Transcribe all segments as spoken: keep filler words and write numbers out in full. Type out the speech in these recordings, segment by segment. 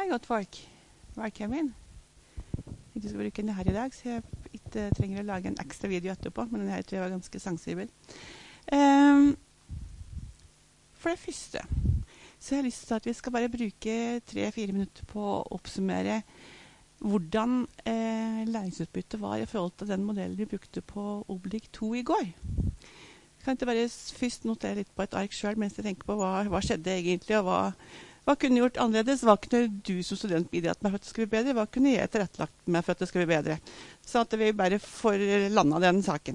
Hei, godt folk. Velkommen. Jeg skal bruke denne her i dag, så jeg ikke trenger å lage en ekstra video etterpå, men denne her tror jeg var ganske sensibel. Um, for det første, så har jeg lyst til at vi skal bare bruke tre-fire minutter på å oppsummere hvordan eh, læringsutbyttet var i forhold til den modellen vi brukte på Oblig to i går. Jeg kan ikke bare først notere litt på et ark selv, mens jeg tenker på hva, hva skjedde egentlig, og hva Hva kunne gjort annerledes? Hva kunne du som student bidratt med for at det skulle bli bedre? Hva kunne jeg tilrettelagt med for at det skulle bli bedre? Så at vi bare får landet den saken.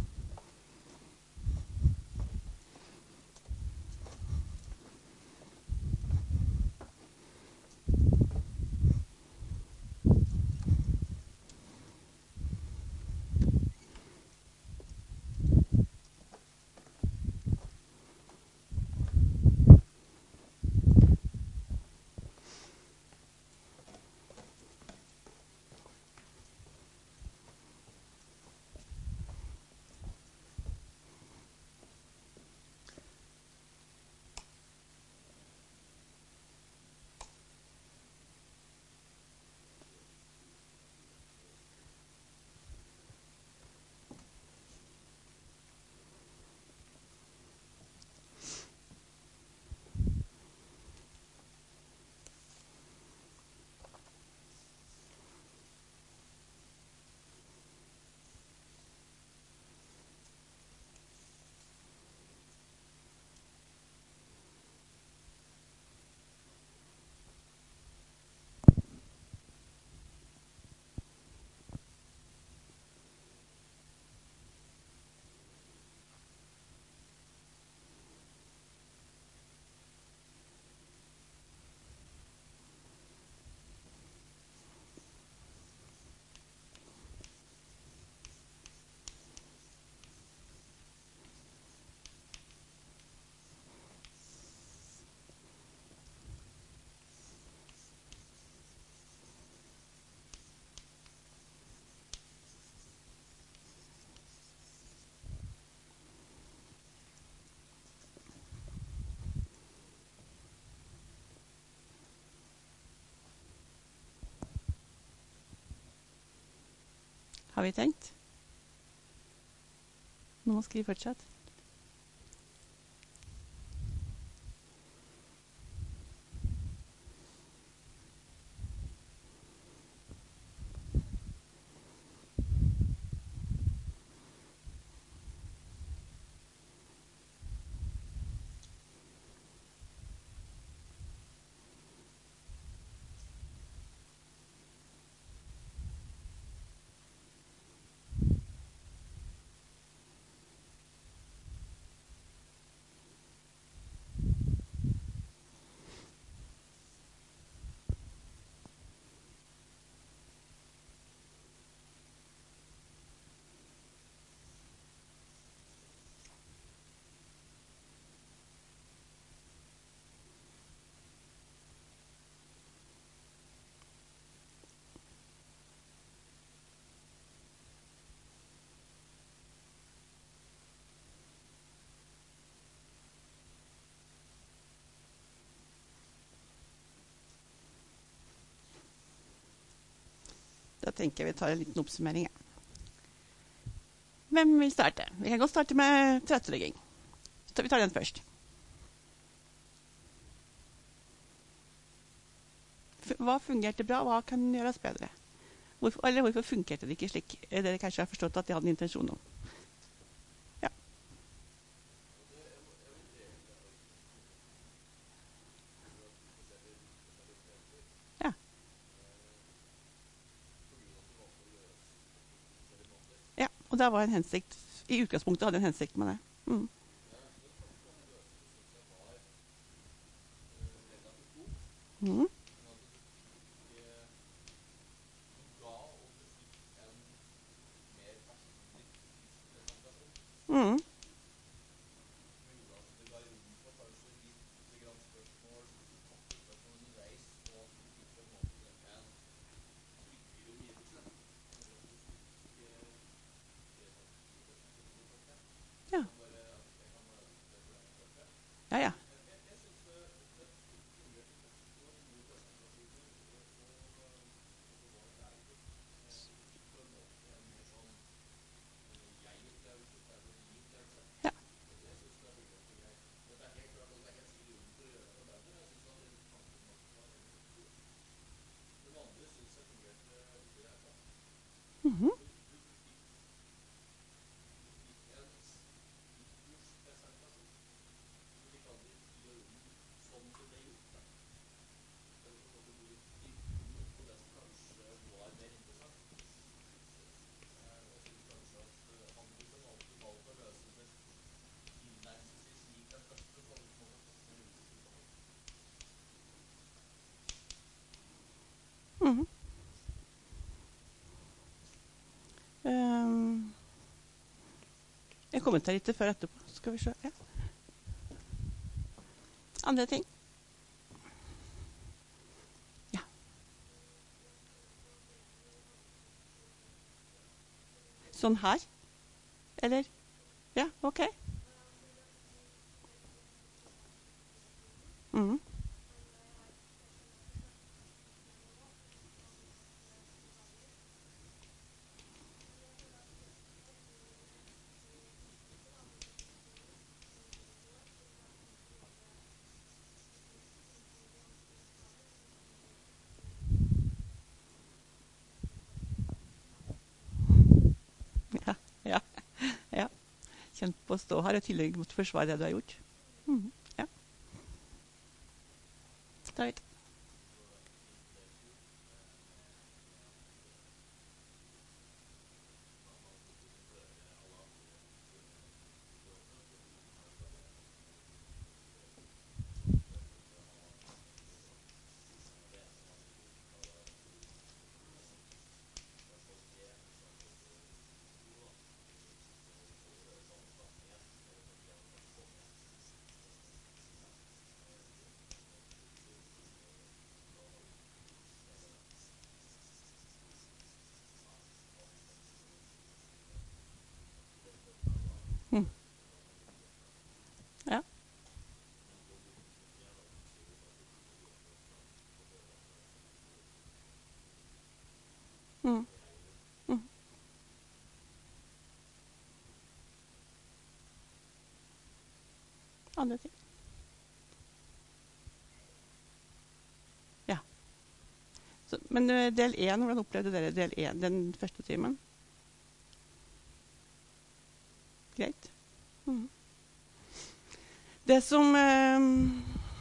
Har vi tenkt? Nå skal vi fortsette. Da tenker jeg vi tar en liten oppsummering. Hvem vil starte? Vi kan godt starte med tilrettelegging. Så vi tar den først. Hva fungerte bra? Hva kan gjøres bedre? Hvorfor, eller hvorfor fungerte det ikke slik? Dere kanskje har forstått at de hadde en intensjon om. Ja. Ja. Ja, og det var en hensikt. I utgangspunktet hadde en hensikt med det. Mm. Mm. Mm. Ja. Mhm. Mhm. Um, jeg kommenterer litt før etterpå. Skal vi se. Ja. Andre ting? Ja. Sånn her? Eller? Ja, ok. Mhm. Ja, ja, ja. Kjent på å stå her og i tillegg måtte forsvare det du har gjort. Mhm. Ja, David. Mhm. Ja. Mhm. Mhm. Andre ting? Ja. Så, men eh, del én, hvordan opplevde dere del én, den første timen? Greit. Mhm. Det som eh,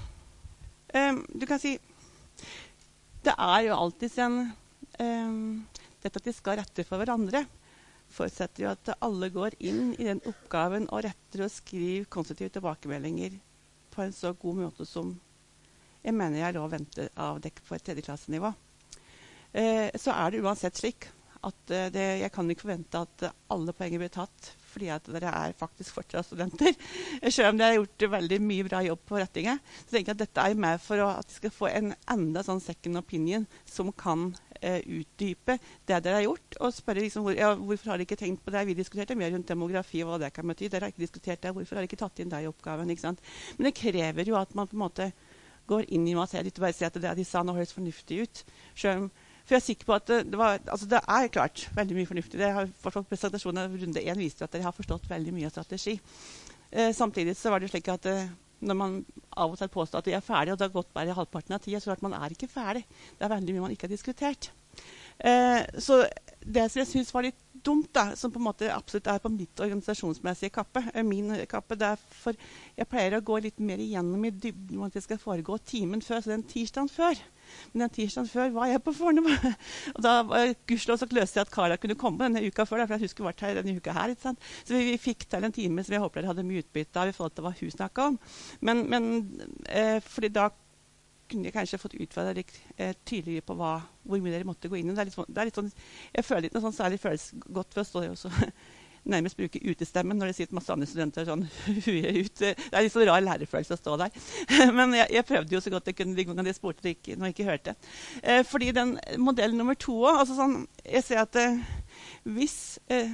eh, Du kan si det er jo alltid en eh, dette at de skal rette for hverandre, forutsetter jo at alle går inn i den oppgaven og retter og skriver konstruktive tilbakemeldinger på en så god måte som jeg mener jeg er lov å vente av dekk på et tredjeklassenivå. Eh, så er det uansett slik at eh, det, jeg kan ikke forvente at eh, alle poenger blir tatt fordi at dere er faktisk fortsatt studenter. Selv om dere har gjort veldig mye bra jobb på rettinget, så tenker jeg at dette er med for å, at de skal få en enda sånn second opinion som kan eh, utdype det dere har gjort, og spørre liksom, hvor, ja, hvorfor har dere ikke tenkt på det? Vi diskuterte mer rundt demografi og hva det kan bety. Dere har ikke diskutert det. Hvorfor har dere ikke tatt inn det i oppgaven? Ikke sant? Men det krever jo at man på en måte går inn i materiet litt og bare sier at det de sa nå høres fornuftig ut. Selv om For jeg er sikker på at det, det, var, altså det er klart veldig mye fornuftig. Det har forstått presentasjonen av runde én viste at dere har forstått veldig mye av strategi. Eh, samtidig så var det slik at eh, når man av og til påstår at vi er ferdige, og det har gått bare halvparten av tida, så er det at man er ikke ferdig. Det er veldig mye man ikke har diskutert. Eh, så det som jeg synes var litt dumt, da, som på en måte absolutt er på mitt organisasjonsmessige kappe, er min kappe, det er for jeg pleier å gå litt mer igjennom i dybden om at det skal foregå timen før, så den tirsdagen før. Men den tirsdagen før var jeg på Fornebu. Og da var gudskjelov så løste jeg at Carla kunne komme denne uka før, for hun skulle vært her denne uka her. Ikke sant? Så vi, vi fikk til en time som jeg håper dere hadde mye utbytte av i forhold til hva hun snakket om. Men, men eh, fordi da kunne jeg kanskje fått utfordret dere eh, tydeligere på hva, hvor mye dere måtte gå inn i. Det er litt, det er litt sånn, jeg føler litt noe sånn særlig føles godt for å stå og nærmest bruke utestemmen når det sitter masse andre studenter sånn huet ut. Det er litt sånn rar lærerfølelse å stå der. Men jeg, jeg prøvde jo så godt jeg kunne de gangene jeg spurte det ikke, når jeg ikke hørte. Eh, fordi den modellen nummer to også, altså sånn, jeg ser at eh, hvis eh,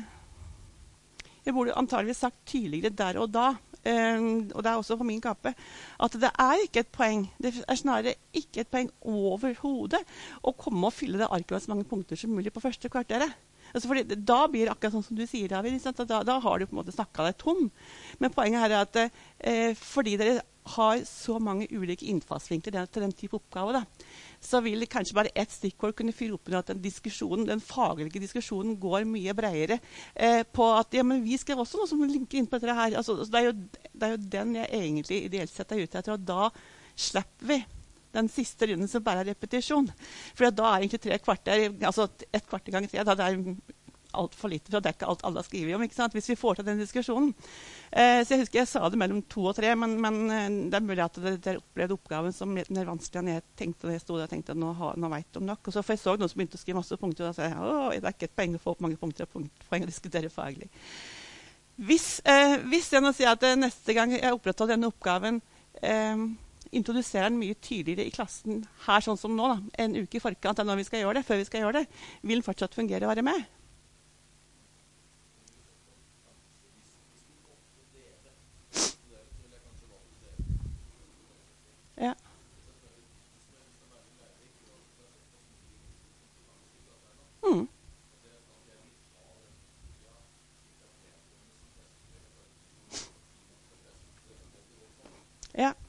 jeg burde antageligvis sagt tydeligere der og da, eh, og det er også på min kappe, at det er ikke et poeng, det er snarere ikke et poeng overhodet å komme og fylle det arket med så mange punkter som mulig på første kvarteret. Altså fordi, da blir det akkurat sånn som du sier, David. Da, da har du på en måte snakket deg tom. Men poenget her er at eh, fordi dere har så mange ulike innfallsvinkler til den type oppgave, da, så vil kanskje bare ett stikkord kunne fyre opp under at den diskusjonen, den faglige diskusjonen går mye bredere eh, på at ja, men vi skrev også noe som linker inn på dette her. Altså, det, er jo, det er jo den jeg egentlig ideelt sett er ute etter, og da slipper vi den siste runden som bare er repetisjon. For da er egentlig tre kvarter, altså ett kvarter ganger tre, da det er alt for lite for å dekke alt alle har skrivet om, ikke sant? Hvis vi får til den diskusjonen. Eh, så jeg husker jeg sa det mellom to og tre, men, men det er mulig at dere opplevde oppgaven som mer vanskelig enn jeg tenkte da jeg stod der og tenkte at nå, ha, nå vet de nok. Og så for jeg så noen som begynte å skrive masse punkter, og da sa jeg, åh, det er ikke et poeng å få opp mange punkter, og punkt, poeng å diskutere faglig. Hvis, eh, hvis jeg nå sier at neste gang jeg opprettholder denne oppgaven, eh, introduserer den mye tydeligere i klassen her sånn som nå, da, en uke i forkant av når vi skal gjøre det, før vi skal gjøre det, vil den fortsatt fungere og være med? Ja. Mm. Ja.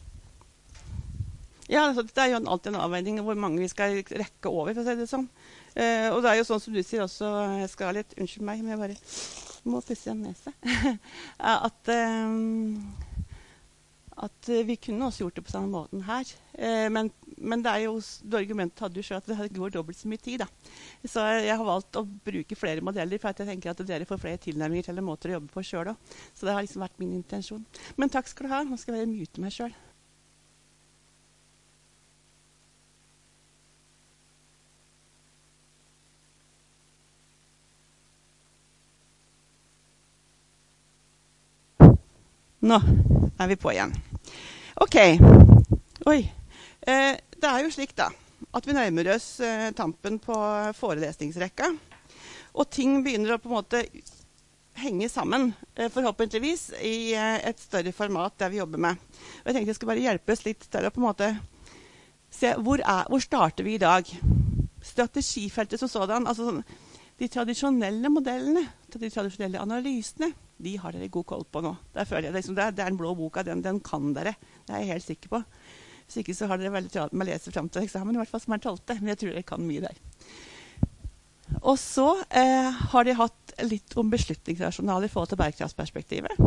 Ja, altså, det er jo alltid en avveining hvor mange vi skal rekke over, for å si det sånn. Eh, og det er jo sånn som du sier også, Scarlett, unnskyld meg, men jeg bare må pusse igjen nese. at, eh, at vi kunne også gjort det på samme måten her. Eh, men, men det er jo, det argumentet hadde jo selv at det går dobbelt så mye tid, da. Så jeg har valgt å bruke flere modeller, for at jeg tenker at dere får flere tilnærminger til måter å jobbe på selv også. Så det har liksom vært min intensjon. Men takk skal du ha. Nå skal jeg mute meg selv. Nå er vi på igjen. Ok. Oi. Eh, det er jo slik da, at vi nærmer oss eh, tampen på forelesningsrekka, og ting begynner å på en måte henge sammen, eh, forhåpentligvis, i eh, et større format der vi jobber med. Og jeg tenkte jeg skulle bare hjelpe oss litt til å på en måte se hvor, er, hvor starter vi i dag. Strategifeltet som sådan, altså sånn, de tradisjonelle modellene, de tradisjonelle analysene, de har dere god koll på nå. Der føler jeg liksom, det, er, det er en blå boka, den, den kan dere. Det er jeg helt sikker på. Hvis ikke så har dere veldig travlt med å lese frem til eksamen, i hvert fall som er tolvte, men jeg tror dere kan mye der. Og så eh, har de hatt litt om beslutningsrasjonale i forhold til bærekraftsperspektivet.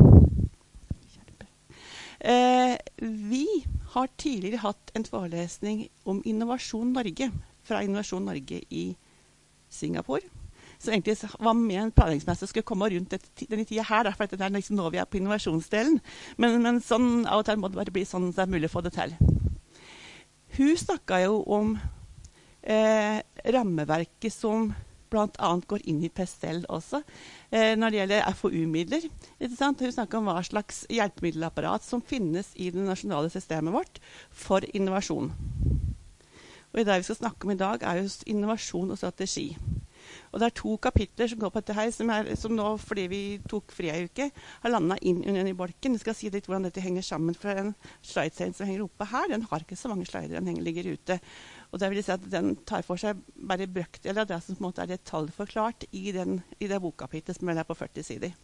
Eh, vi har tidligere hatt en forelesning om Innovasjon Norge, fra Innovasjon Norge i Singapore. Så egentlig var med en planleggingsmester skulle komme rundt et, denne tida her, for det er liksom nå vi er på innovasjonsdelen. Men, men sånn, av og til må det bare bli sånn at det er mulig å få det til. Hun snakket jo om eh, rammeverket som blant annet går inn i PESTEL også, eh, når det gjelder F O U-midler. Hun snakket om hva slags hjelpemiddelapparat som finnes i det nasjonale systemet vårt for innovasjon. Og det vi skal snakke om i dag er jo innovasjon og strategi. Og det er to kapitler som går på dette her, som, er, som nå, fordi vi tok fri en uke, har landet inn under i bolken. Jeg skal si litt hvordan dette henger sammen, for en slide-serien som henger oppe her, den har ikke så mange slider, den henger, ligger ute. Og det vil si at den tar for seg bare brøkdeler av det som på en måte er detaljforklart i, den, i det bokkapitlet som er på førti sider.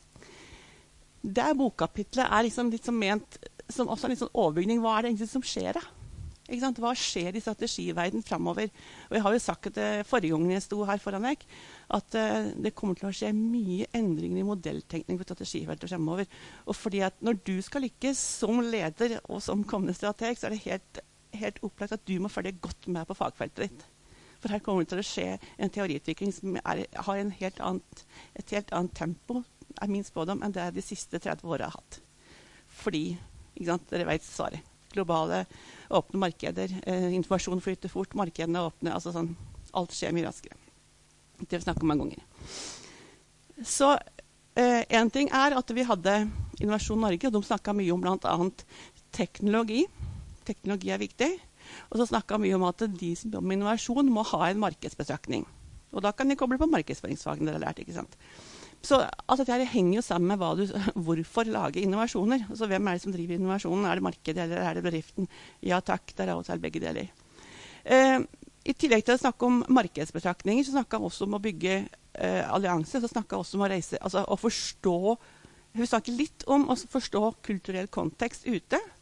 Det bokkapitlet er liksom litt som ment, som også er litt sånn overbygning. Hva er det egentlig som skjer da? Ikke sant? Hva skjer i strategiverden fremover? Og jeg har jo sagt det forrige gang jeg sto her foran deg, at uh, det kommer til å skje mye endringer i modelltenkning på strategifeltet fremover. Og fordi at når du skal lykkes som leder og som kommende strateg, så er det helt, helt opplagt at du må følge godt med på fagfeltet ditt. For her kommer det til å skje en teoriutvikling som er, har en helt annet, et helt annet tempo, er min spådom, enn det de siste tretti årene har hatt. Fordi, ikke sant, dere vet svaret. Globale, åpne markeder, eh, informasjon flyter fort, markedene åpne, altså sånn, alt skjer mye raskere. Det har vi snakket om mange ganger. Så eh, en ting er at vi hadde Innovasjon Norge, og de snakket mye om blant annet teknologi. Teknologi er viktig. Og så snakket mye om at de som jobber med innovasjon må ha en markedsbetraktning. Og da kan de koble på markedsføringsfagene dere har lært, ikke sant? Så alt dette henger jo sammen med hva du, hvorfor lage innovasjoner. Altså, hvem er det som driver innovasjonen? Er det markedet, eller er det bedriften? Ja takk, det er av og til begge deler. Eh, I tillegg til å snakke om markedsbetraktninger, så snakket vi også om å bygge eh, allianser. Så snakket vi også om å reise, altså å forstå, vi snakker litt om å forstå kulturell kontekst ute.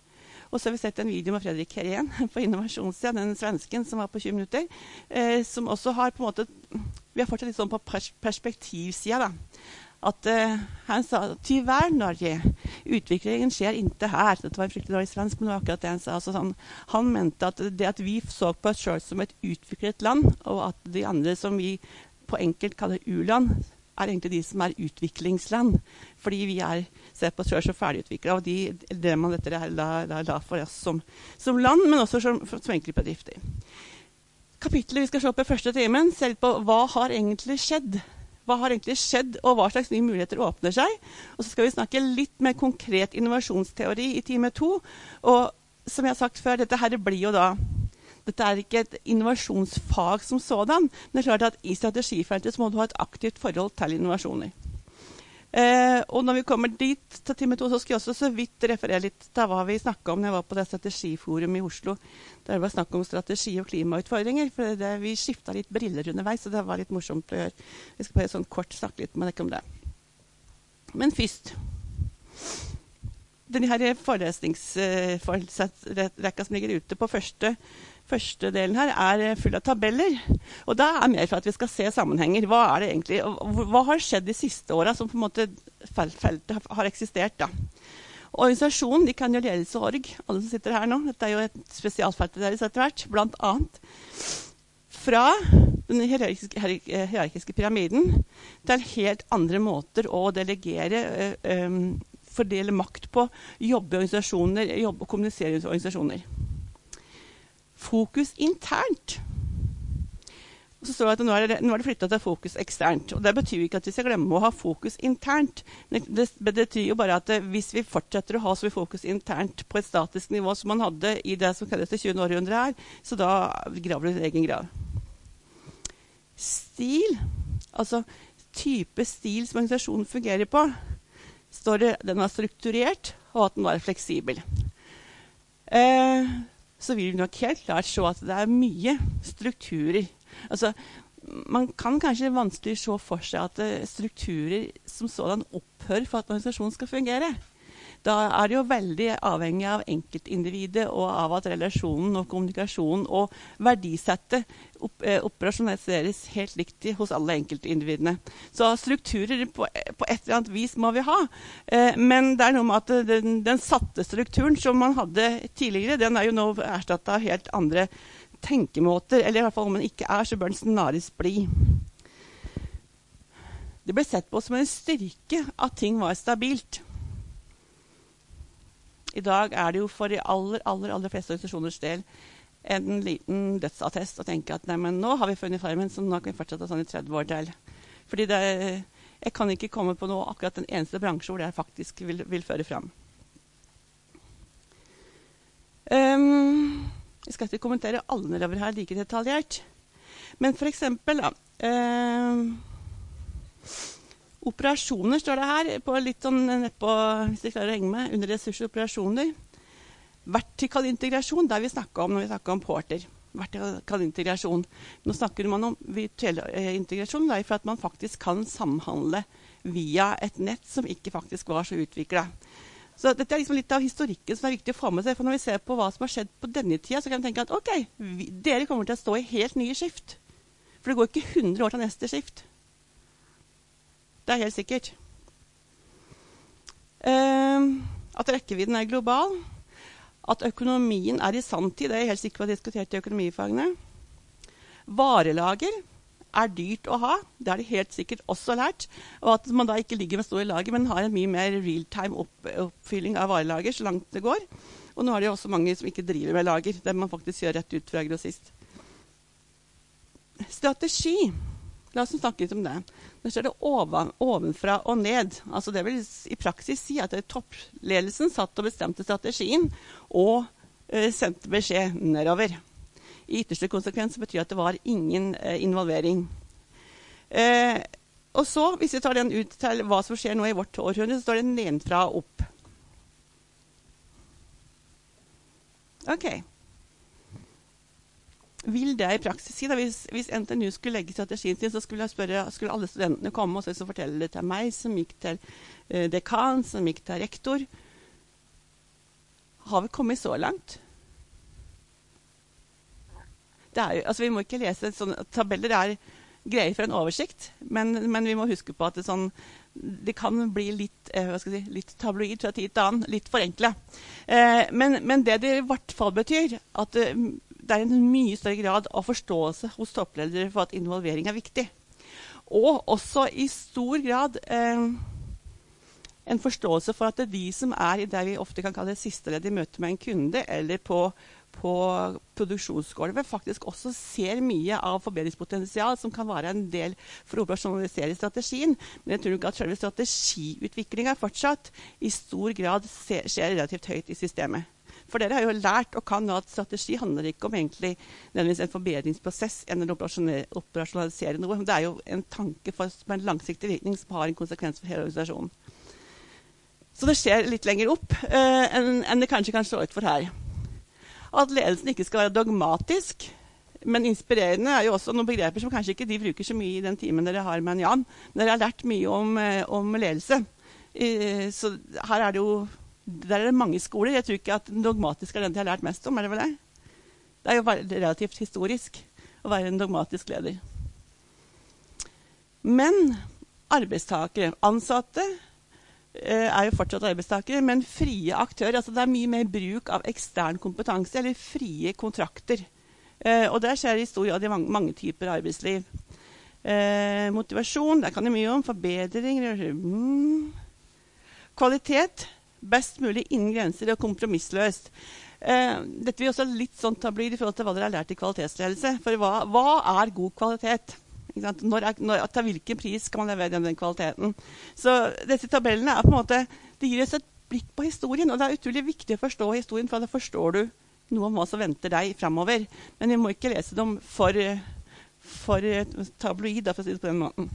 Og så har vi sett en video med Fredrik Herén på innovasjonssiden, den svensken som var på tjue minutter, eh, som også har på en måte, vi har fortsatt litt sånn på pers perspektivsiden da, at eh, han sa, tyvärr Norge, utviklingen skjer inte her. Dette var en fryktelig dårlig svensk, men det var akkurat det han sa. Altså, sånn, han mente at det at vi så på oss selv som et utviklet land, og at de andre som vi på enkelt kaller u-land, er egentlig de som er utviklingsland, fordi vi er, ser på oss selv som ferdigutviklet, og de, det man dette er la, la, la for oss som, som land, men også som, som enkeltbedrifter. Kapitlet vi skal se på i første timen, ser litt på hva har egentlig skjedd. Hva har egentlig skjedd, og hva slags nye muligheter åpner seg? Og så skal vi snakke litt mer konkret innovasjonsteori i time to. Og som jeg har sagt før, dette her blir jo da, dette er ikke et innovasjonsfag som sådan, men det er klart at i strategifeltet så må du ha et aktivt forhold til innovasjoner. Eh, og når vi kommer dit til time to, så skal jeg også så vidt referere litt til hva vi snakket om når jeg var på det strategiforum i Oslo, der det var snakk om strategi og klimautfordringer, for det, vi skiftet litt briller underveis, så det var litt morsomt å gjøre. Jeg skal bare sånn kort snakke litt med dere om det. Men først, denne her forelesningsrekka som ligger ute på første Første delen her er full av tabeller, og da er mer for at vi skal se sammenhenger. Hva er det egentlig, og hva har skjedd de siste årene som på en måte feltet har eksistert da? Organisasjonen, de kan jo ledes og org, alle som sitter her nå. Dette er jo et spesialfelt deres etter hvert, blant annet. Fra den hierarkiske, hierarkiske pyramiden til helt andre måter å delegere, øh, fordele makt på, jobbe i organisasjoner, jobbe og kommunisere i organisasjoner. Fokus internt. Og så står det at nå er det, nå er det flyttet til fokus eksternt. Og det betyr ikke at vi skal glemme å ha fokus internt. Det, det betyr jo bare at hvis vi fortsetter å ha så mye fokus internt på et statisk nivå som man hadde i det som kalles det tjuende århundre her, så da graver du egen grav. Stil, altså type stil som organisasjonen fungerer på, står det den er strukturert og at den er fleksibel. Eh... så vil vi nok helt klart se at det er mye strukturer. Altså, man kan kanskje vanskelig se for seg at strukturer som sådan opphører for at organisasjonen skal fungere. Da er det jo veldig avhengig av enkeltindividet og av at relasjonen og kommunikasjonen og verdisettet opp, eh, operasjonaliseres helt riktig hos alle enkeltindividene. Så strukturer på, på et eller annet vis må vi ha. Eh, men det er noe med at den, den satte strukturen som man hadde tidligere, den er jo nå erstattet av helt andre tenkemåter. Eller i hvert fall om den ikke er, så bør den snarest bli. Det ble sett på som en styrke at ting var stabilt. I dag er det jo for de aller, aller, aller fleste organisasjoners del en liten dødsattest og tenke at nei, men nå har vi funnet formen, så nå kan vi fortsette sånn i tretti år til. Fordi det, jeg kan ikke komme på noe, akkurat den eneste bransje hvor det faktisk vil, vil føre frem. Um, jeg skal ikke kommentere alle nedover her like detaljert. Men for eksempel da, um, operasjoner står det her, på litt sånn nedpå, hvis jeg klarer å henge med, under ressurser og operasjoner. Vertikal integrasjon, det vi snakker om når vi snakker om Porter. Vertikal integrasjon. Nå snakker man om virtuell integrasjon, det er for at man faktisk kan samhandle via et nett som ikke faktisk var så utviklet. Så dette er liksom litt av historikken som er viktig å få med seg, for når vi ser på hva som har skjedd på denne tida, så kan vi tenke at ok, vi, dere kommer til å stå i helt nye skift. For det går ikke hundre år til neste skift. Det er helt sikkert. Uh, at rekkevidden er global. At økonomien er i sanntid, det er jeg helt sikker på å ha diskutert i økonomifagene. Varelager er dyrt å ha, det er det helt sikkert også lært. Og at man da ikke ligger med store lager, men har en mye mer real-time opp, oppfylling av varelager så langt det går. Og nå er det jo også mange som ikke driver med lager, det man faktisk gjør rett ut fra grossist. Strategi. La oss snakke litt om det. Nå står det oven, ovenfra og ned. Altså det vil i praksis si at toppledelsen satt og bestemte strategien og eh, sendte beskjed nedover. I ytterste konsekvens betyr at det var ingen eh, involvering. Eh, og så, hvis vi tar den ut til hva som skjer nå i vårt århundre, så står det nedenfra og opp. Ok. Vil det i praksis si, da, hvis, hvis N T N U skulle legge strategien sin, så skulle, jeg spørre, skulle alle studentene komme og så fortelle det til meg, som gikk til eh, dekan, som gikk til rektor. har vi kommet så langt? Det er jo, altså vi må ikke lese sånne tabeller, det er greier for en oversikt, men, men vi må huske på at det, sånn, det kan bli litt, eh, hva skal jeg si, litt tabloid fra tid til annen, litt forenklet. Eh, men, men det det i hvert fall betyr, at det, det er en mye større grad av forståelse hos toppledere for at involvering er viktig. Og også i stor grad eh, en forståelse for at det er de som er i det vi ofte kan kalle det siste ledd i møte med en kunde, eller på på produksjonsgolvet faktisk også ser mye av forbedringspotensial som kan være en del for å operasjonalisere strategien. Men jeg tror ikke at selve strategiutviklingen fortsatt i stor grad ser, skjer relativt høyt i systemet. For dere har jo lært og kan at strategi handler ikke om egentlig nødvendigvis en forbedringsprosess enn å operasjonalisere noe. Det er jo en tanke for en langsiktig virkning som har en konsekvens for hele organisasjonen. Så det skjer litt lenger opp uh, enn, enn det kanskje kan slå ut for her. At ledelsen ikke skal være dogmatisk, men inspirerende er jo også noen begreper som kanskje ikke de bruker så mye i den timen dere har med Jan. Dere har lært mye om, om ledelse. Så her er det jo, der er det mange skoler. Jeg tror ikke at den dogmatiske er den de har lært mest om, er det vel det? Det er jo relativt historisk å være en dogmatisk leder. Men arbeidstakere, ansatte, er jo fortsatt arbeidstakere, men frie aktører. Altså det er mye mer bruk av ekstern kompetanse, eller frie kontrakter. Eh, og der skjer i stor grad i mange, mange typer arbeidsliv. Eh, motivasjon, der kan det mye om. Forbedring, mm. Kvalitet, best mulig innen grenser og kompromissløst. Eh, dette vil også litt sånn tabloid i forhold til hva dere har lært i kvalitetsledelse. For hva, hva er god kvalitet? Når, når, til hvilken pris skal man levere den, den kvaliteten. Så disse tabellene er på en måte, det gir oss et blikk på historien, og det er utrolig viktig å forstå historien, for da forstår du noe om hva som venter deg fremover. Men vi må ikke lese dem for, for tabloid, for å si det på den måten.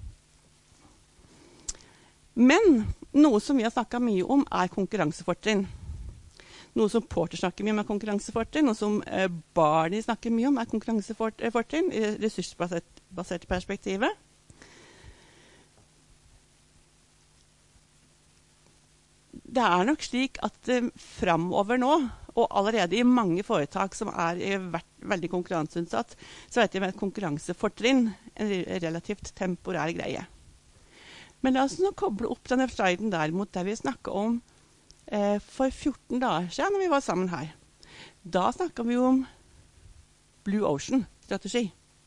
Men noe som vi har snakket mye om er konkurransefortrinn. Noe som Porter snakker mye om er konkurransefortrinn, noe som eh, Barney snakker mye om er konkurransefortrinn i ressursbasert perspektivet. Det er nok slik at eh, fremover nå, og allerede i mange foretak som er vært veldig konkurranseutsatt, så vet jeg med et konkurransefortrinn en relativt temporær greie. Men la oss nå koble opp denne sliden der mot det vi snakker om eh, for fjorten dager siden når vi var sammen her. Da snakket vi om Blue Ocean-strategi.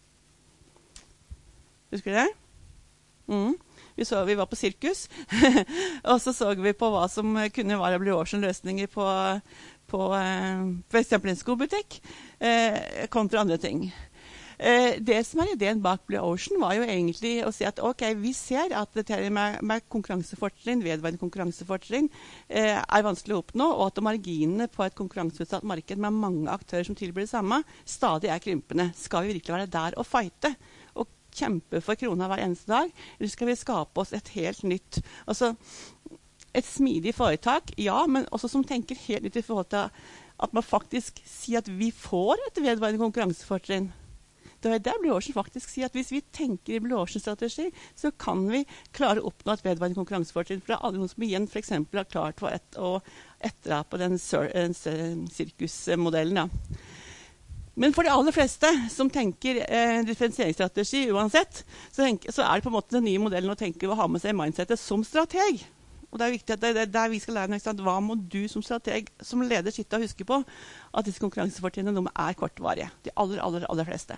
Husker du det? Mm. Vi, så, vi var på sirkus, og så så vi på hva som kunne være Blue Ocean-løsninger på, på eh, for eksempel en skobutikk, eh, kontra andre ting. Eh, det som er ideen bak Blue Ocean var jo egentlig å si at ok, vi ser at det med, med konkurransefortrinn, vedvarende konkurransefortrinn, eh, er vanskelig å oppnå, og at marginene på et konkurranseutsatt marked med mange aktører som tilbyr det samme, stadig er krympende. Skal vi virkelig være der og fighte? Og kjempe for krona hver eneste dag, eller skal vi skape oss et helt nytt, altså et smidig foretak, ja, men også som tenker helt nytt i forhold til at man faktisk sier at vi får et vedvarende konkurransefortrinn. Det er der Blue Ocean faktisk sier at hvis vi tenker i Blue Ocean-strategi, så kan vi klare å oppnå et vedvarende konkurransefortrinn, for det er alle noen som igjen for eksempel har klart for et, å etterape den sirkusmodellen, ja. Men for de aller fleste som tenker eh, differensieringsstrategi uansett, så, tenker, så er det på en måte den nye modellen å tenke å ha med seg mindsetet som strateg. Og det er viktig at det er der vi skal lære noe, hva må du som strateg, som leder, sitte og huske på at disse konkurransefortrinnene de er kortvarige. De aller, aller, aller fleste.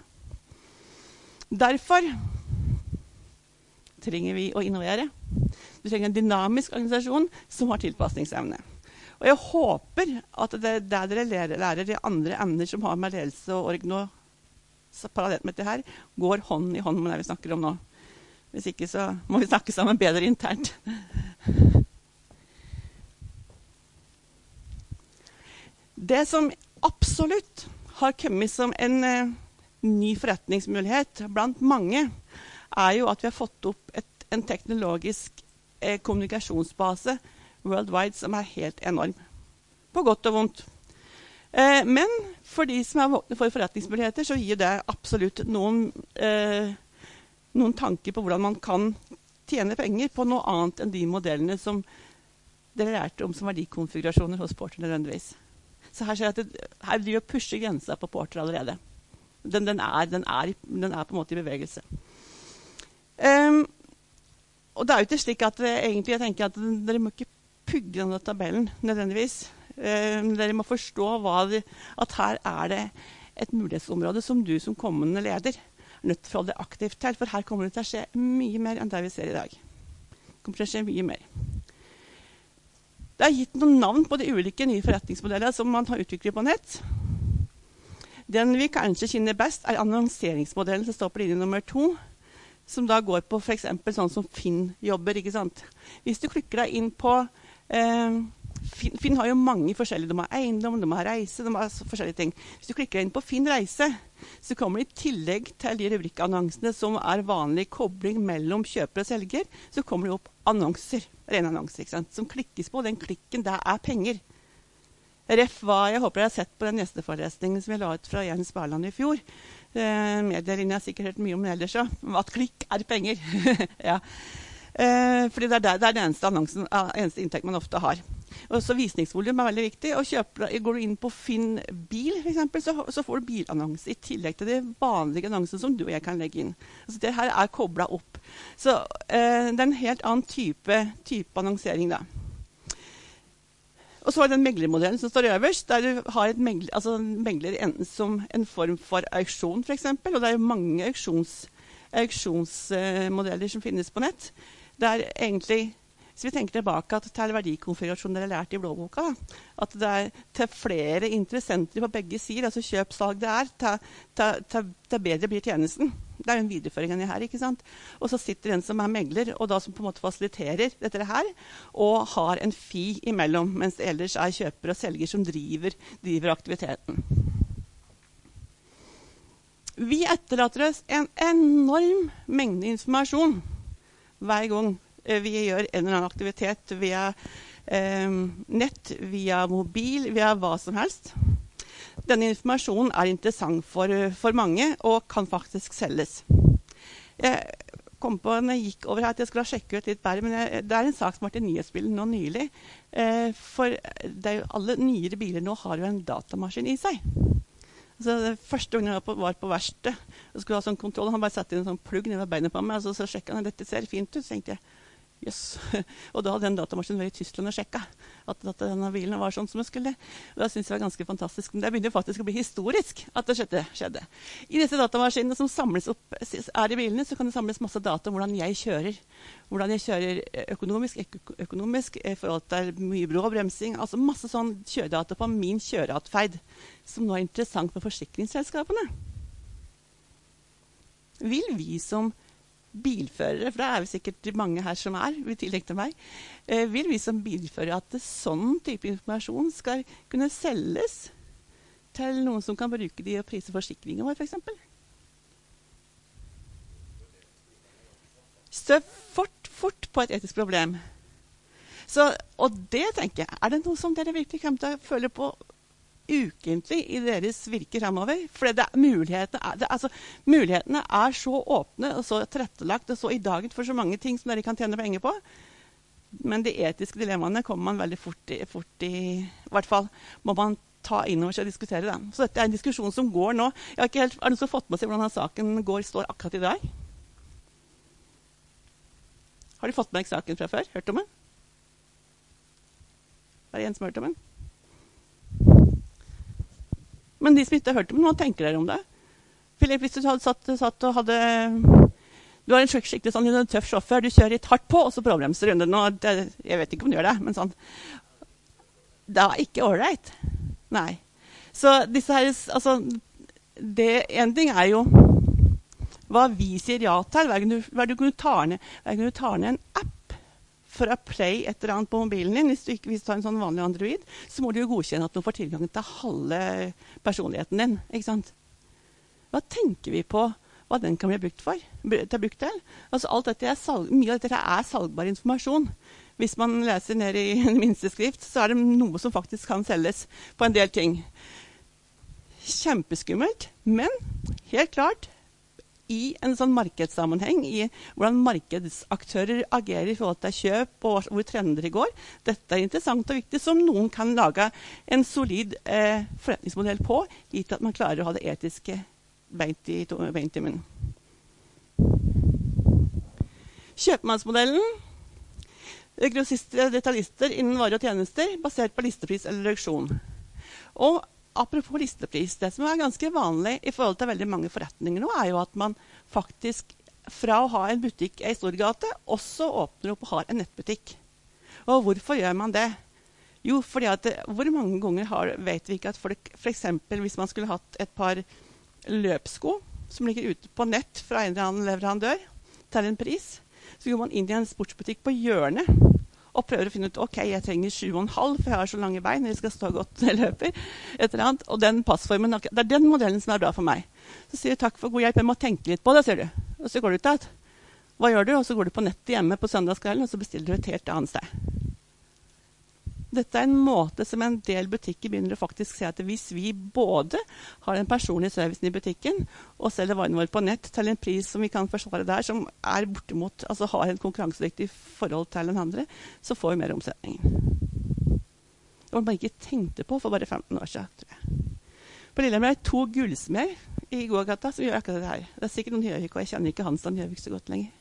Derfor trenger vi å innovere. Du trenger en dynamisk organisasjon som har tilpasningsevne. Og jeg håper at det der dere lærer, lærer de andre emner som har med ledelse og org nå, parallelt med dette her, går hånd i hånd med det vi snakker om nå. Hvis ikke så må vi snakke sammen bedre internt. Det som absolutt har kommet som en uh, ny forretningsmulighet blant mange, er jo at vi har fått opp et, en teknologisk uh, kommunikasjonsbase worldwide som er helt enorm. På godt og vondt. Eh, men for de som er våkne for forretningsmuligheter, så gir det absolutt noen, eh, noen tanker på hvordan man kan tjene penger på noe annet enn de modellene som dere lærte om som verdikonfigurasjoner hos Porter nødvendigvis. Så her ser jeg at det, her driver jeg pusher grensa på Porter allerede. Den, den, er, den, er, den er på en måte i bevegelse. Um, og det er jo ikke slik at uh, egentlig jeg tenker at dere må ikke pugge denne tabellen nødvendigvis. Um, dere må forstå hva det, at her er det et mulighetsområde som du som kommende leder er nødt til å holde det aktivt til, for her kommer det til å skje mye mer enn det vi ser i dag. Det kommer til å skje mye mer. Det er gitt noen navn på de ulike nye forretningsmodeller som man har utviklet på nett. Den vi kanskje kjenner best er annonseringsmodellen som står på linje nummer to, som da går på for eksempel sånn som Finn-jobber, ikke sant? Hvis du klikker deg inn på... Eh, Finn, Finn har jo mange forskjellige, de har eiendom, de har reise, de har forskjellige ting. Hvis du klikker deg inn på Finn reise, så kommer det i tillegg til de rubrikkannonsene som er vanlig kobling mellom kjøper og selger, så kommer det opp annonser, rene annonser, ikke sant? Som klikkes på, den klikken, det er penger. Ref hva jeg håper jeg har sett på den neste forelesningen som jeg la ut fra Jens Barland i fjor. Eh, Medielinjen har sikkert hørt mye om det ellers, ja. At klikk er penger. Ja. Eh, fordi det er, der, det er den eneste, annonsen, eneste inntekt man ofte har. Og så visningsvolum er veldig viktig. Og kjøper, går du inn på Finn bil, for eksempel, så, så får du bilannonser i tillegg til de vanlige annonsene som du og jeg kan legge inn. Altså det her er koblet opp. Så eh, det er en helt annen type, type annonsering da. Og så har du den meglermodellen som står øverst, der du har et megler, altså megler enten som en form for auksjon, for eksempel. Og det er jo mange auksjons, auksjonsmodeller som finnes på nett. Det er egentlig... Så vi tenker tilbake at til verdikonfigurasjonen dere har lært i blåboka, da, at det er til flere interessenter på begge sider, altså kjøpsalg det er, til, til, til, til bedre blir tjenesten. Det er jo en videreføring enn det her, ikke sant? Og så sitter en som er megler, og da som på en måte fasiliterer dette her, og har en fi imellom, mens det ellers er kjøper og selger som driver, driver aktiviteten. Vi etterlater oss en enorm mengde informasjon hver gang vi gjør en eller annen aktivitet via eh, nett, via mobil, via hva som helst. Denne informasjonen er interessant for, for mange og kan faktisk selges. Jeg kom på når jeg gikk over her at jeg skulle sjekke ut litt bedre, men jeg, det er en sak som har vært i nyhetsbildet nå nylig. Eh, for det er jo, alle nyere biler nå har jo en datamaskin i seg. Altså, det første gangen jeg var på, var på verksted og skulle ha sånn kontroll, han bare satt inn en sånn plugg ned ved beinet på meg, og så, så sjekket han, dette ser fint ut, så tenkte jeg. Yes. Og da hadde den datamaskinen vært i Tyskland og sjekket at, at denne bilen var sånn som det skulle. Og da synes jeg det var ganske fantastisk. Men det begynner faktisk å bli historisk at det skjedde. skjedde. I disse datamaskinene som samles opp er i bilene, så kan det samles masse data om hvordan jeg kjører. Hvordan jeg kjører økonomisk, økonomisk i forhold til mye brå bremsing. Altså masse sånn kjøredata på min kjøreatferd, som nå er interessant for forsikringsselskapene. Vil vi som bilførere, for det er jo sikkert mange her som er, i tillegg til meg, eh, vil vi som bilførere at sånn type informasjon skal kunne selges til noen som kan bruke de og prise forsikringen vår, for eksempel? Så fort, fort på et etisk problem. Så, og det tenker jeg, er det noe som dere virkelig kommer til å føle på ukentlig i deres virke fremover? For det er, mulighetene, er, det, altså, mulighetene er så åpne og så tilrettelagt og så i dagen for så mange ting som dere kan tjene penger på. Men de etiske dilemmaene kommer man veldig fort i, fort i, i hvert fall må man ta inn over seg og diskutere det. Så dette er en diskusjon som går nå. Jeg har ikke helt, er det noen som har fått med seg hvordan denne saken går, står akkurat i dag? Har de fått med deg saken fra før? Hørt om den? Er det en som har hørt om den? Men de som ikke har hørt om det, hva tenker dere om det? Philip, hvis du hadde satt, satt og hadde... Du har en skikkelig sånn en tøff sjåfør, du kjører litt hardt på, og så bremser du. Nå, det, jeg vet ikke om du gjør det, men sånn. Det er ikke ålreit. Nei. Så disse her, altså, det en ting er jo hva vi sier ja til. Hver gang du, hver gang du, tar, ned, hver gang du tar ned en app for å play et eller annet på mobilen din, hvis du ikke hvis du har en sånn vanlig Android, så må du jo godkjenne at du får tilgang til halve personligheten din, ikke sant? Hva tenker vi på hva den kan bli brukt for? Til brukt til? Altså alt dette er salg, mye av dette er salgbar informasjon. Hvis man leser ned i en minsteskrift, så er det noe som faktisk kan selges på en del ting. Kjempeskummelt, men helt klart i en sånn markedssammenheng, i hvordan markedsaktører agerer i forhold til kjøp og hvor trender går. Dette er interessant og viktig, som noen kan lage en solid eh, forretningsmodell på, gitt at man klarer å ha det etiske beint i, beint i munnen. Kjøpmannsmodellen, grossister og detaljister innen varer og tjenester, basert på listepris eller reduksjon. Og apropos listepris, det som er ganske vanlig i forhold til veldig mange forretninger nå, er jo at man faktisk fra å ha en butikk i Storgate også åpner opp og har en nettbutikk. Og hvorfor gjør man det? Jo, fordi at det, hvor mange ganger har, vet vi ikke at folk, for eksempel hvis man skulle hatt et par løpsko som ligger ute på nett fra en eller annen leverandør til en pris, så går man inn i en sportsbutikk på hjørnet og prøver å finne ut, ok, jeg trenger sju og en halv, for jeg har så lange bein, når jeg skal stå godt når jeg løper, et eller annet, og den passformen, det er den modellen som er bra for meg. Så sier du, takk for god hjelp, jeg må tenke litt på det, sier du. Og så går du ut av, hva gjør du? Og så går du på nettet hjemme på søndagskvelden, og så bestiller du et helt annet sted. Dette er en måte som en del butikker begynner å faktisk se at hvis vi både har den personlige servicen i butikken og selger varene våre på nett til en pris som vi kan forsvare der, som er bortimot, altså har en konkurransedyktig forhold til den andre, så får vi mer omsetning. Det var man ikke tenkte på for bare femten år siden, tror jeg. På Lillehammer er det to gullsmed i gågata som gjør akkurat det her. Det er sikkert noen Gjøvik, og jeg kjenner ikke Hansson Gjøvik så godt lenger.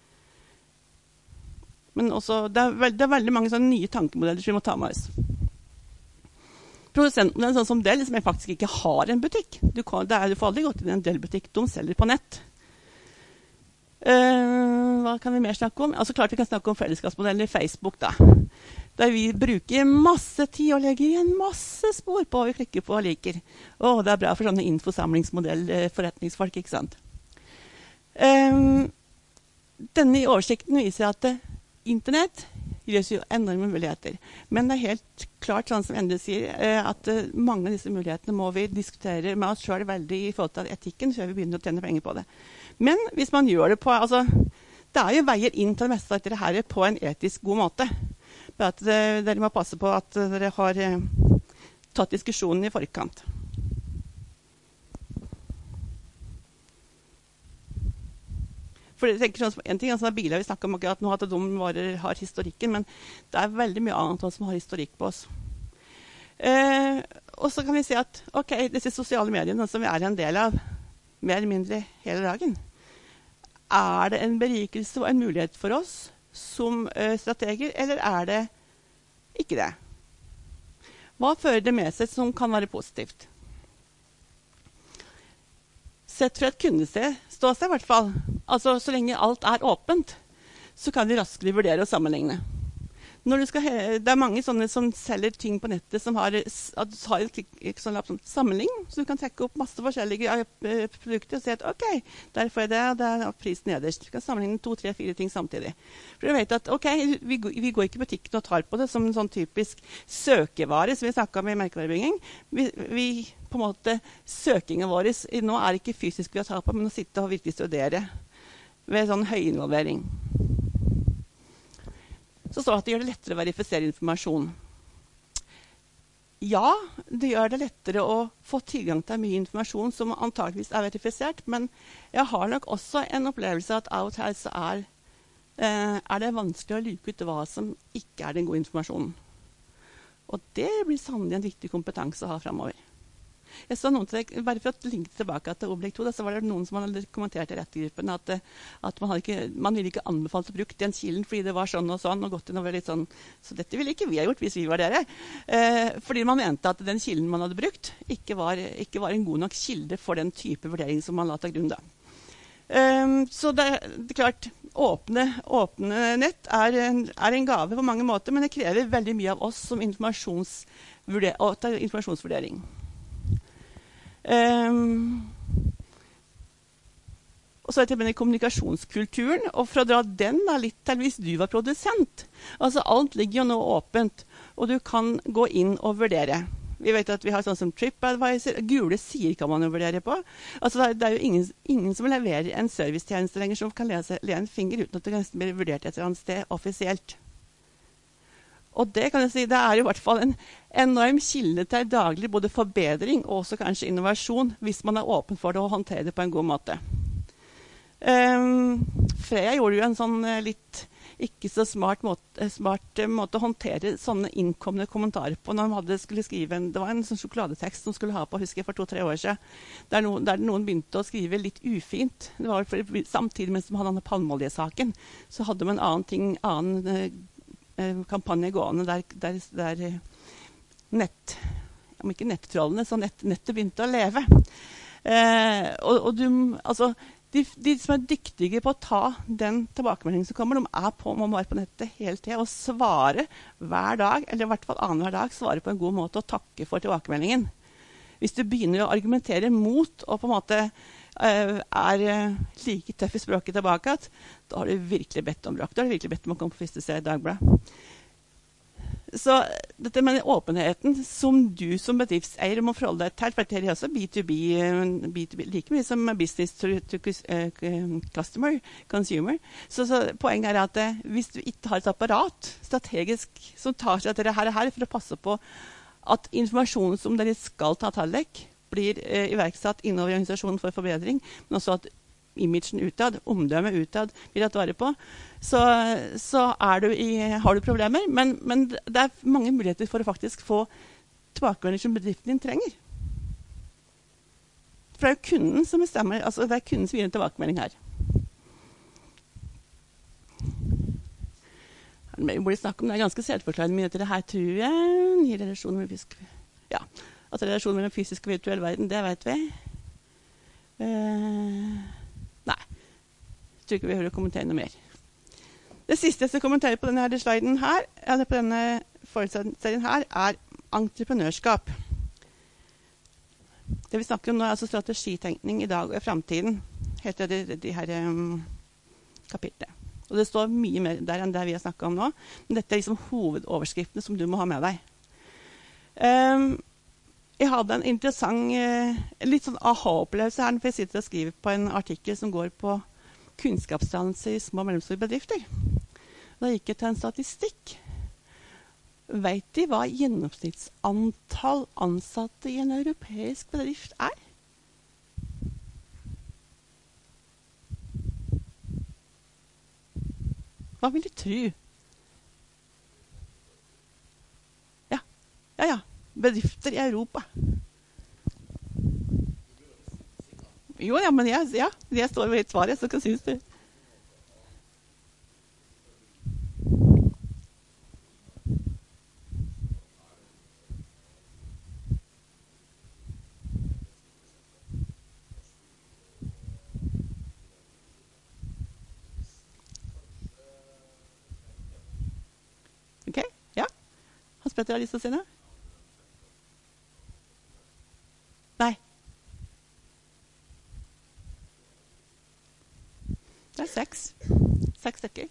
Men også, det, er veld, det er veldig mange sånne nye tankemodeller som vi må ta med oss. Produsentmodellen sånn som Dell, som jeg faktisk ikke har en butikk. Du, kan, det er, du får aldri gått inn i en Dell-butikk, de selger på nett. Uh, hva kan vi mer snakke om? Altså klart vi kan snakke om fellesskapsmodellen i Facebook da. Der vi bruker masse tid og legger igjen masse spor på hva vi klikker på og liker. Åh, det er bra for sånne infosamlingsmodell forretningsfolk, ikke sant? Uh, denne oversikten viser at det Internett gir oss jo enorme muligheter. Men det er helt klart, sånn som Endre sier, at mange av disse mulighetene må vi diskutere med oss selv veldig i forhold til etikken, før vi begynner å tjene penger på det. Men hvis man gjør det på, altså, det er jo veier inn til det meste av dette her på en etisk god måte. Bare at dere må passe på at dere har tatt diskusjonen i forkant. For jeg tenker sånn, en ting er sånne biler vi snakker om at nå at de varer har historikken, men det er veldig mye annet som har historikk på oss. Eh, og så kan vi si at, ok, disse sosiale mediene som vi er en del av, mer eller mindre hele dagen, er det en berikelse og en mulighet for oss som eh, strateger, eller er det ikke det? Hva fører det med seg som kan være positivt? Sett fra et kundested, stå seg i hvert fall. Altså, så lenge alt er åpent, så kan vi raskere vurdere og sammenligne. Når du skal, det er mange sånne som selger ting på nettet som har, har et sånn sammenligning, så du kan trekke opp masse forskjellige produkter og si at ok, der får jeg det, og der er prisen nederst. Du kan sammenligne to, tre, fire ting samtidig. For du vet at ok, vi, vi går ikke i butikken og tar på det som en sånn typisk søkevare, som vi snakket om i merkevarebygging. Vi, vi på en måte, søkingen vår nå er ikke fysisk ved å ta på, men å sitte og virkelig studere ved sånn høyinvolvering. Så står det at det gjør det lettere å verifisere informasjon. Ja, det gjør det lettere å få tilgang til mye informasjon som antageligvis er verifisert, men jeg har nok også en opplevelse at av og til så er, eh, er det vanskelig å luke ut hva som ikke er den gode informasjonen. Og det blir sannelig en viktig kompetanse å ha fremover. Jeg så noen til, bare for å linke tilbake til Obelix to, da, så var det noen som hadde kommentert i rettegruppen at, at man, hadde ikke, man ville ikke anbefalt å bruke den kilden fordi det var sånn og sånn, og gått inn og litt sånn, så dette ville ikke vi ha gjort hvis vi var dere. Eh, fordi man mente at den kilden man hadde brukt ikke var, ikke var en god nok kilde for den type vurdering som man la til grunn da. Eh, så det, det er klart, åpne, åpne nett er en, er en gave på mange måter, men det krever veldig mye av oss som informasjonsvurder, å ta informasjonsvurdering. Um, og så er det med kommunikasjonskulturen, og for å dra den da litt til hvis du var produsent. Altså alt ligger jo nå åpent, og du kan gå inn og vurdere. Vi vet at vi har sånn som TripAdvisor, gule sider kan man jo vurdere på. Altså det er, det er jo ingen, ingen som leverer en servicetjeneste lenger som kan le, le en finger uten at det kan bli vurdert et eller annet sted offisielt. Og det kan jeg si, det er jo i hvert fall en enorm kilde til daglig både forbedring og også kanskje innovasjon, hvis man er åpen for det og håndterer det på en god måte. Um, Freya gjorde jo en sånn uh, litt ikke så smart måte, smart måte å håndtere sånne innkommende kommentarer på når de hadde, skulle skrive en, det var en sånn sjokoladetekst som skulle ha på, husker jeg, for to-tre år siden, der noen, der noen begynte å skrive litt ufint. Det var for, samtidig mens de hadde denne palmeoljesaken, så hadde de en annen ting, annen eh, kampanje gående der, der, der nett, om ikke nettrollene, så nett, nettet begynte å leve. Eh, og, og du, altså, De, de som er dyktige på å ta den tilbakemeldingen som kommer, de er på, må være på nettet hele tiden og svare hver dag, eller i hvert fall annen hver dag, svare på en god måte og takke for tilbakemeldingen. Hvis du begynner å argumentere mot og på en måte uh, er uh, like tøff i språket tilbake, da har du virkelig bedt om brak. Da har du virkelig bedt om å komme på første sted i Dagbladet. Så dette med åpenheten som du som bedriftseier må forholde deg til, for det er også B to B, B to B like mye som business to, to uh, customer, consumer. Så, så poenget er at uh, hvis du ikke har et apparat strategisk som tar seg til det her, her for å passe på at informasjonen som dere skal ta til dere blir uh, iverksatt innover organisasjonen for forbedring, men også at imagen utad, omdømmet utad blir tatt vare på, så, så er du i, har du problemer. Men, men det er mange muligheter for å faktisk få tilbakemelding som bedriften din trenger. For det er jo kunden som bestemmer, altså det er kunden som gir en tilbakemelding her. Vi burde snakke om det er ganske selvforklarende mye til det her, tror jeg. Nye relasjoner med fysisk, ja, altså relasjoner mellom fysisk og virtuell verden, det vet vi. Uh, Nei, jeg tror ikke vi hører å kommentere noe mer. Det siste jeg skal kommentere på denne sliden her, eller på denne forutsetningen her, er entreprenørskap. Det vi snakker om nå er altså strategitenkning i dag og i fremtiden, heter det de, de her um, kapitlene. Og det står mye mer der enn det vi har snakket om nå, men dette er liksom hovedoverskriftene som du må ha med deg. Um, Jeg hadde en interessant, eh, litt sånn aha-opplevelse her, for jeg sitter og skriver på en artikkel som går på kunnskapsdannelse i små og mellomstore bedrifter. Da gikk jeg til en statistikk. Vet de hva gjennomsnittsantall ansatte i en europeisk bedrift er? Hva vil du tro? Ja, ja, ja. Bedrifter i Europa. Jo, ja, men jeg, ja, jeg står ved et svar, så hva synes du? Ok, ja. Hans Petter har lyst til å si noe? Nei. Det er seks. Seks stykker.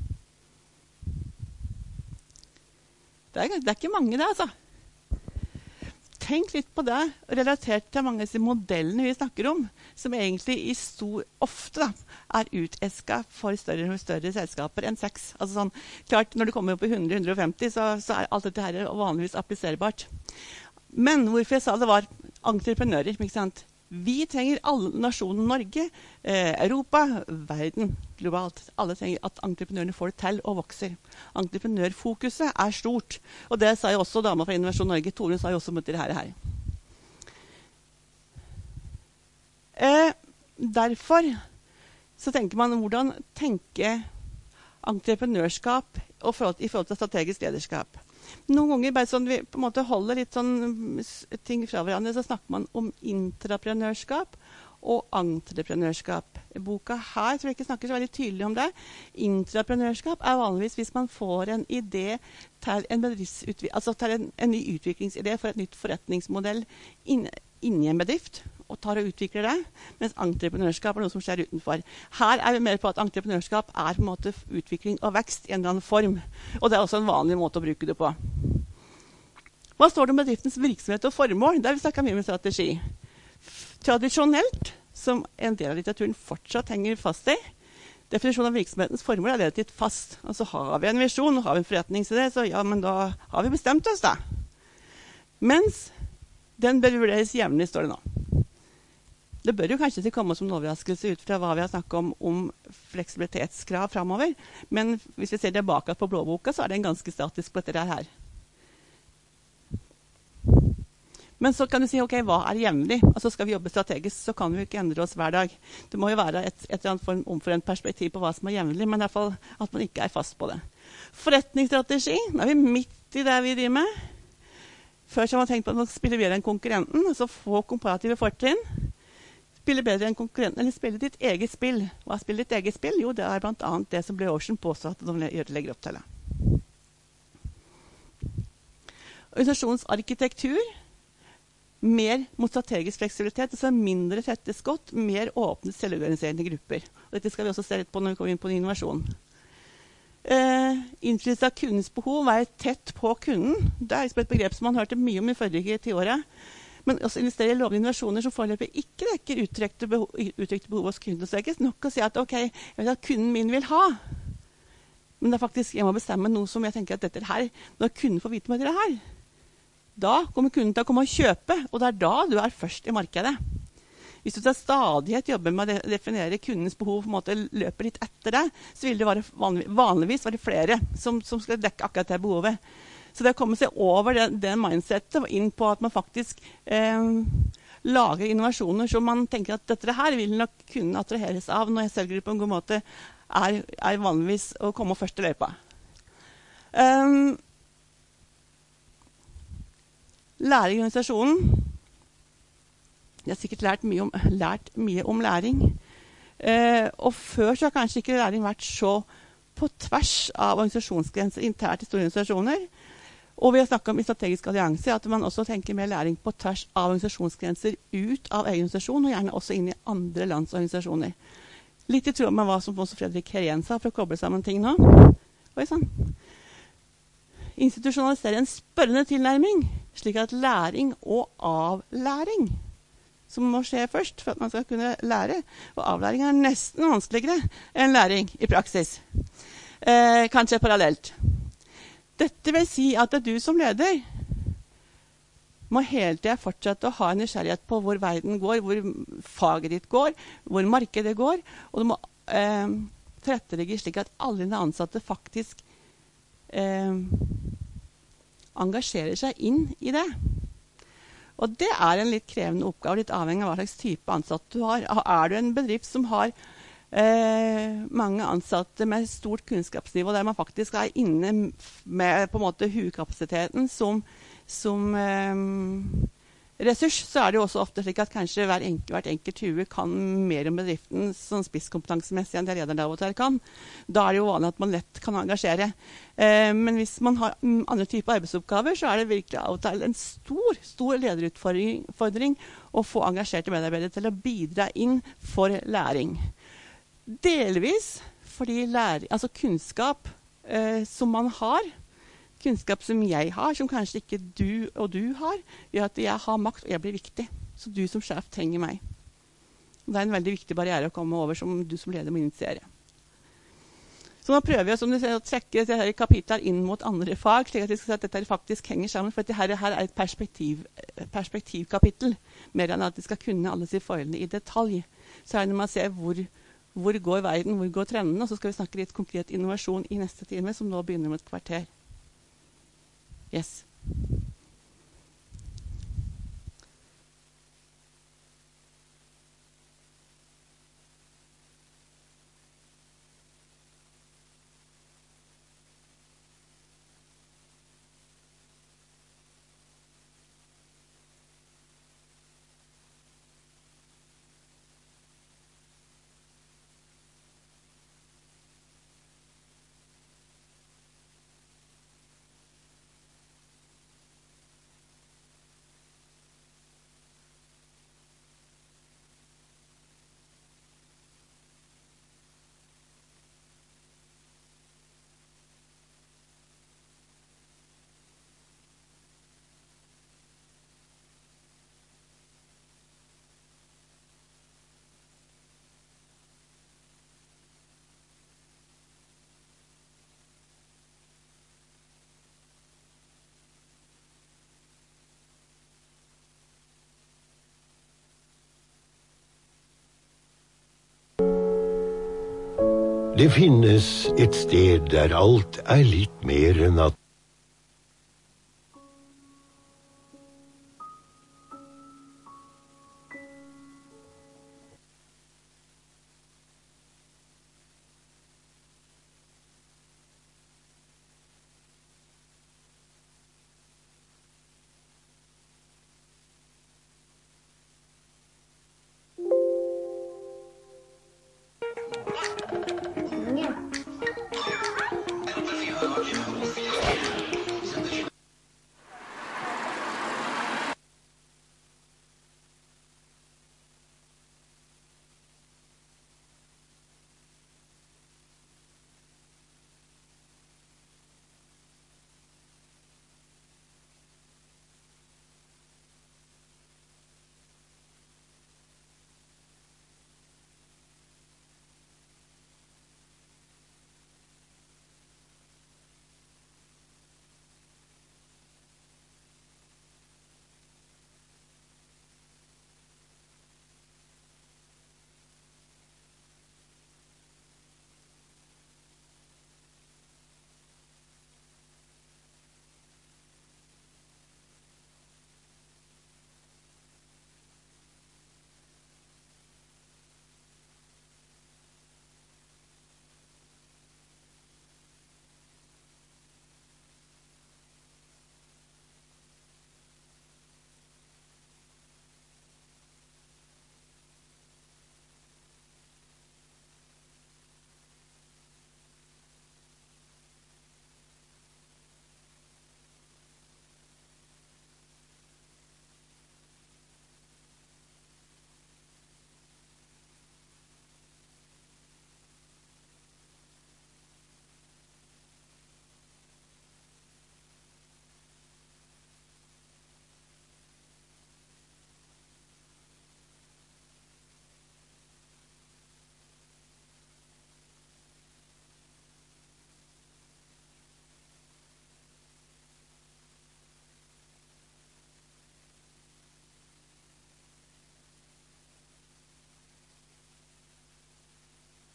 Det er, det er ikke mange det, altså. Tenk litt på det, relatert til mange av de modellene vi snakker om, som egentlig i stor, ofte da, er utesket for større og større selskaper enn seks. Altså sånn, klart, når du kommer opp i hundre til hundre og femti, så, så er alt dette her vanligvis appliserbart. Men hvorfor jeg sa det var entreprenører, ikke sant? Vi trenger alle nasjonen Norge, eh, Europa, verden, globalt. Alle trenger at entreprenørene får det til og vokser. Entreprenørfokuset er stort. Og det sa jo også dama fra Innovasjon Norge. Tore sa jo også mot det her. her. Eh, derfor så tenker man hvordan tenke entreprenørskap og forhold, i forhold til strategisk lederskap. Noen ganger bare sånn vi på en måte holder litt sånn ting fra hverandre, så snakker man om intraprenørskap og entreprenørskap. Boka her tror jeg ikke snakker så veldig tydelig om det. Intraprenørskap er vanligvis hvis man får en idé til en, altså til en, en ny utviklingsidé for et nytt forretningsmodell inn, inni en bedrift, og tar og utvikler det, mens entreprenørskap er noe som skjer utenfor. Her er vi mer på at entreprenørskap er på en måte utvikling og vekst i en eller annen form, og det er også en vanlig måte å bruke det på. Hva står det om bedriftens virksomhet og formål? Der vi snakker mye med strategi. Tradisjonelt, som en del av litteraturen fortsatt henger fast i, definisjonen av virksomhetens formål er relativt fast. Og så har vi en visjon, og har vi en forretningsidé, så ja, men da har vi bestemt oss da. Mens den bør vurderes jevnlig, står det nå. Det bør jo kanskje ikke komme som en overraskelse ut fra hva vi har snakket om om fleksibilitetskrav fremover. Men hvis vi ser tilbake på blåboka, så er det en ganske statisk på dette her. Men så kan du si, ok, hva er jevnlig? Altså skal vi jobbe strategisk, så kan vi ikke endre oss hver dag. Det må jo være et, et eller annet form, omforent perspektiv på hva som er jevnlig, men i hvert fall at man ikke er fast på det. Forretningsstrategi, da er vi midt i det vi driver med. Før så har man tenkt på at man skal spille bedre enn konkurrenten, altså få komparative fortrinn. Spille bedre enn konkurrenten, eller spille ditt eget spill. Hva er spille ditt eget spill? Jo, det er blant annet det som Blue Ocean påstår at de legger opp til. Organisasjonsarkitektur. Mer mot strategisk fleksibilitet, altså mindre tette skott, mer åpne selvorganiserende grupper. Og dette skal vi også se litt på når vi kommer inn på innovasjon. Eh, innflytelse av kundens behov, være tett på kunden. Det er et begrep som man hørte mye om i forrige tiåret. Men også investere i lovlige innovasjoner som foreløpig ikke dekker uttrykte behov, uttrykte behov hos kunden. Så det er ikke nok å si at ok, jeg vet at kunden min vil ha. Men det er faktisk, jeg må bestemme noe som jeg tenker at dette er her, når kunden får vite om dette er her. Da kommer kunden til å komme og kjøpe, og det er da du er først i markedet. Hvis du til stadighet jobber med å definere kundens behov, på en måte løper litt etter det, så vil det være vanlig, vanligvis være flere som, som skal dekke akkurat det behovet. Så det å komme seg over det, det mindsetet og inn på at man faktisk eh, lager innovasjoner som man tenker at dette her vil nok kunden attraheres av når jeg selger det på en god måte, er, er vanligvis å komme først til løypa. Um, Læring i organisasjonen. Jeg har sikkert lært mye om, lært mye om læring. Eh, og før så har kanskje ikke læring vært så på tvers av organisasjonsgrenser internt i store organisasjoner. Og vi har snakket om i strategisk allianse at man også tenker mer læring på tvers av organisasjonsgrenser ut av egen organisasjon, og gjerne også inn i andre lands organisasjoner. Litt i tråd med hva som også Fredrik Herén sa for å koble sammen ting nå. Oi, sånn. Institusjonalisere en spørrende tilnærming, slik at læring og avlæring, som må skje først for at man skal kunne lære, og avlæring er nesten vanskeligere enn læring i praksis. Eh, kanskje parallelt. Dette vil si at du som leder må hele tiden fortsette å ha en nysgjerrighet på hvor verden går, hvor faget ditt går, hvor markedet går, og du må eh, tilrettelegge slik at alle dine ansatte faktisk Eh, engasjerer seg inn i det. Og det er en litt krevende oppgave, litt avhengig av hva slags type ansatte du har. Er du en bedrift som har eh, mange ansatte med stort kunnskapsnivå, der man faktisk er inne med på en måte huekapasiteten som, som eh, ressurs, så er det jo også ofte slik at kanskje hver enkelt, hvert enkelt hue kan mer om bedriften som spisskompetansemessig enn det lederen der og der kan. Da er det jo vanlig at man lett kan engasjere. Eh, men hvis man har andre typer arbeidsoppgaver, så er det virkelig av og til en stor, stor lederutfordring å få engasjerte medarbeidere til å bidra inn for læring. Delvis fordi læring, altså kunnskap eh, som man har, kunnskap som jeg har, som kanskje ikke du og du har, gjør at jeg har makt, og jeg blir viktig. Så du som sjef trenger meg. Det er en veldig viktig barriere å komme over som du som leder må initiere. Så nå prøver vi som du ser, å trekke dette kapitlet inn mot andre fag, slik at vi skal si at dette faktisk henger sammen, for dette her, her er et perspektiv, perspektivkapittel, mer enn at vi skal kunne alle disse forholdene i detalj. Så er det når man ser hvor, hvor går verden, hvor går trendene, og så skal vi snakke litt konkret innovasjon i neste time, som nå begynner med et kvarter. Yes. Det finnes et sted der alt er litt mer enn at